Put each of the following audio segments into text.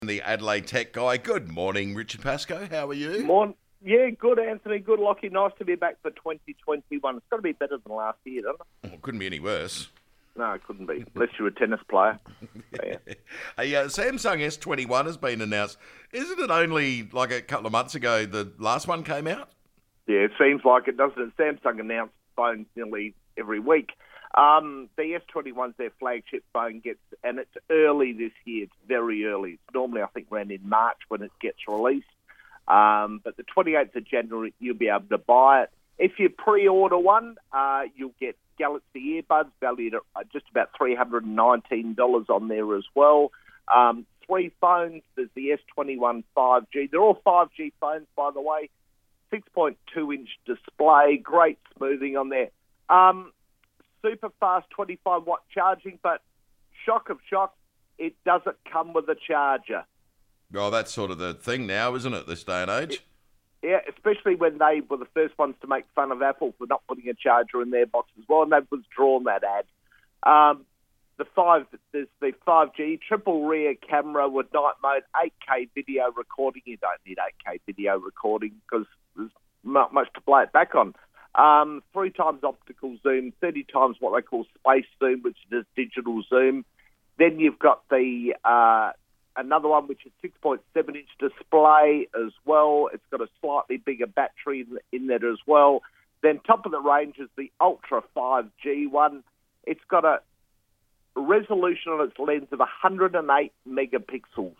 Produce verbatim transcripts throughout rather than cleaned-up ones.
The Adelaide Tech guy. Good morning, Richard Pascoe. How are you? Morning. Yeah, good, Anthony. Good, Lockie. Nice to be back for twenty twenty-one. It's got to be better than last year, doesn't it? Well, it couldn't be any worse. No, it couldn't be, unless you're a tennis player. Yeah. A uh, Samsung S twenty-one has been announced. Isn't it only like a couple of months ago the last one came out? Yeah, it seems like it, doesn't it? Samsung announced phones nearly every week. Um, the S twenty-one's their flagship phone, gets, and it's early this year. It's very early. It's normally, I think, around in March when it gets released. Um, but the twenty-eighth of January, you'll be able to buy it. If you pre-order one, uh, you'll get Galaxy earbuds valued at just about three hundred nineteen dollars on there as well. Um, three phones. There's the S twenty-one five G. They're all five G phones, by the way. six point two inch display. Great smoothing on there. Um, super fast twenty-five watt charging, but shock of shocks, it doesn't come with a charger. Oh, that's sort of the thing now, isn't it, this day and age? It, yeah, especially when they were the first ones to make fun of Apple for not putting a charger in their box as well, and they've withdrawn that ad. Um, the five, there's the five G triple rear camera with night mode, eight K video recording. You don't need eight K video recording because there's not much to play it back on. Um, three times optical zoom, thirty times what they call space zoom, which is digital zoom. Then you've got the uh, another one, which is six point seven inch display as well. It's got a slightly bigger battery in, in that as well. Then top of the range is the Ultra five G one. It's got a resolution on its lens of one hundred eight megapixels,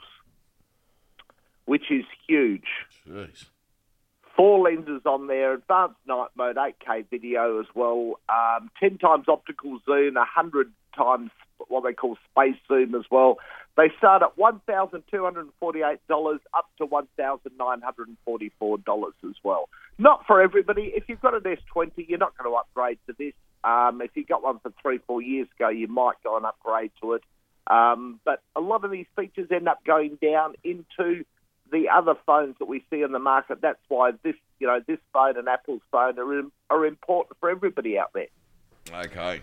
which is huge. Jeez. Four lenses on there, advanced night mode, eight K video as well, um, ten times optical zoom, one hundred times what they call space zoom as well. They start at one thousand two hundred forty-eight dollars up to one thousand nine hundred forty-four dollars as well. Not for everybody. If you've got an S twenty, you're not going to upgrade to this. Um, if you got one for three, four years ago, you might go and upgrade to it. Um, but a lot of these features end up going down into the other phones that we see in the market. That's why this, you know, this phone and Apple's phone are, are important for everybody out there. Okay.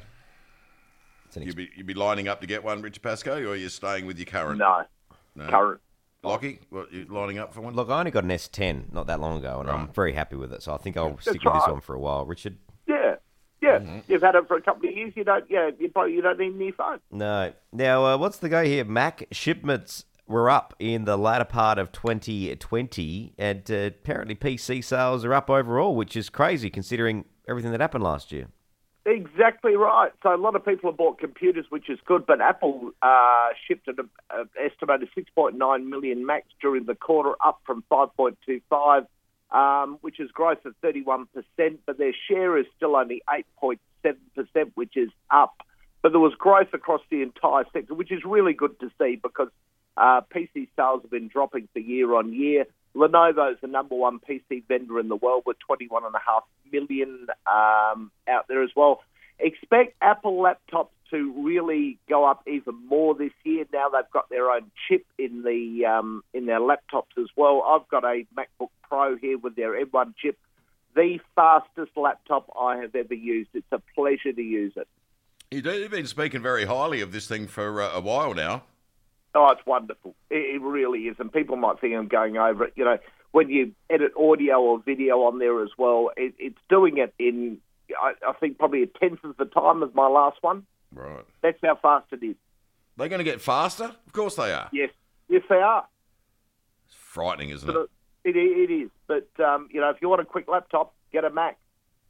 You'd be, you'd be lining up to get one, Richard Pascoe, or are you staying with your current? No, no. Current. Lockie, what, you lining up for one? Look, I only got an S ten not that long ago, and right. I'm very happy with it, so I think I'll That's stick right. with this one for a while. Richard? Yeah. Yeah, Mm-hmm. You've had it for a couple of years. You don't. Yeah, you probably you don't need a new phone. No. Now, uh, what's the go here? Mac shipments were up in the latter part of twenty twenty, and uh, apparently P C sales are up overall, which is crazy considering everything that happened last year. Exactly right. So a lot of people have bought computers, which is good, but Apple uh, shipped an uh, estimated six point nine million Macs during the quarter, up from five point two five, um, which is growth of thirty-one percent, but their share is still only eight point seven percent, which is up. But there was growth across the entire sector, which is really good to see because uh, P C sales have been dropping for year on year. Lenovo is the number one P C vendor in the world with twenty-one point five million um, out there as well. Expect Apple laptops to really go up even more this year. Now they've got their own chip in the um, in their laptops as well. I've got a MacBook Pro here with their M one chip. The fastest laptop I have ever used. It's a pleasure to use it. You've been speaking very highly of this thing for uh, a while now. Oh, it's wonderful. It, it really is. And people might think I'm going over it. You know, when you edit audio or video on there as well, it, it's doing it in, I, I think, probably a tenth of the time as my last one. Right. That's how fast it is. They're going to get faster? Of course they are. Yes. Yes, they are. It's frightening, isn't But it? It, it is. But, um, you know, if you want a quick laptop, get a Mac.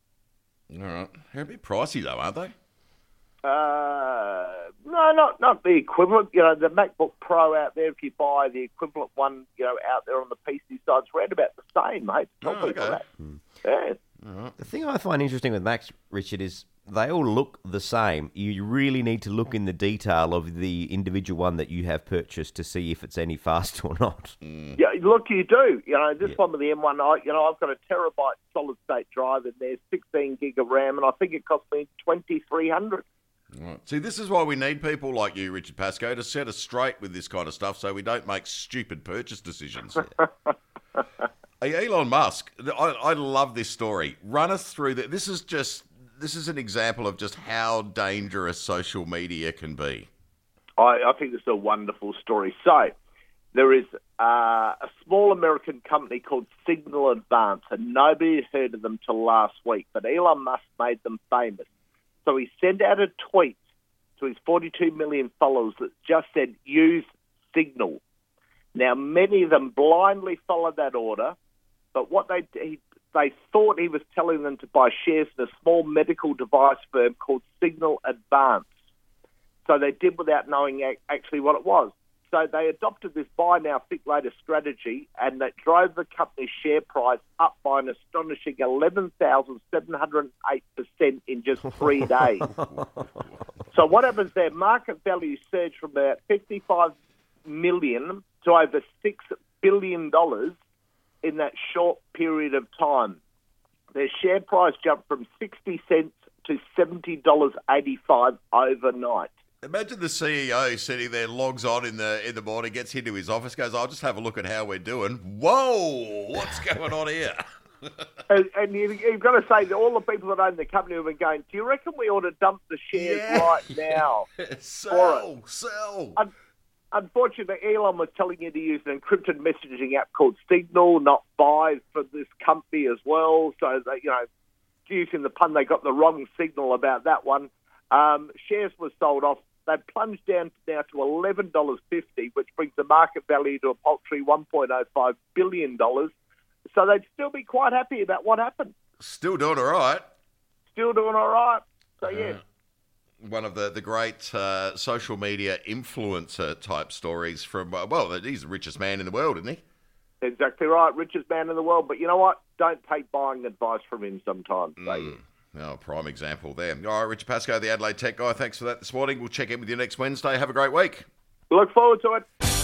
All right. They're a bit pricey, though, aren't they? Uh, no, not not the equivalent. You know, the MacBook Pro out there, if you buy the equivalent one, you know, out there on the P C side, it's around about the same, mate. Tell Oh, people okay. that. Yeah. All right. The thing I find interesting with Macs, Richard, is they all look the same. You really need to look in the detail of the individual one that you have purchased to see if it's any faster or not. Yeah, look, you do. You know, this Yeah. one with the M one, I, you know, I've got a terabyte solid-state drive in there, sixteen gig of RAM, and I think it cost me twenty-three hundred. Right. See, this is why we need people like you, Richard Pascoe, to set us straight with this kind of stuff so we don't make stupid purchase decisions. Hey, Elon Musk, I, I love this story. Run us through that. This is just this is an example of just how dangerous social media can be. I, I think this is a wonderful story. So, there is uh, a small American company called Signal Advance, and nobody had heard of them till last week, but Elon Musk made them famous. So he sent out a tweet to his forty-two million followers that just said, use Signal. Now, many of them blindly followed that order, but what they he, they thought he was telling them to buy shares in a small medical device firm called Signal Advance. So they did without knowing actually what it was. So they adopted this buy now, think later strategy, and that drove the company's share price up by an astonishing eleven thousand seven hundred eight percent in just three days. So what happens there? Market value surged from about fifty-five million dollars to over six billion dollars in that short period of time. Their share price jumped from sixty cents to seventy dollars eighty-five overnight. Imagine the C E O sitting there, logs on in the in the morning, gets into his office, goes, I'll just have a look at how we're doing. Whoa, what's going on here? and and you, you've got to say that all the people that own the company have been going, do you reckon we ought to dump the shares Yeah. right now? sell, sell. Un- Unfortunately, Elon was telling you to use an encrypted messaging app called Signal, not buy for this company as well. So, they, you know, using the pun, they got the wrong signal about that one. Um, shares were sold off. They've plunged down now to eleven dollars fifty, which brings the market value to a paltry one point oh five billion dollars. So they'd still be quite happy about what happened. Still doing all right. Still doing all right. So, yeah. One of the, the great uh, social media influencer type stories from, uh, well, he's the richest man in the world, isn't he? Exactly right. Richest man in the world. But you know what? Don't take buying advice from him sometimes. Mm. Oh, prime example there. All right, Richard Pascoe, the Adelaide Tech Guy, thanks for that this morning. We'll check in with you next Wednesday. Have a great week. Look forward to it.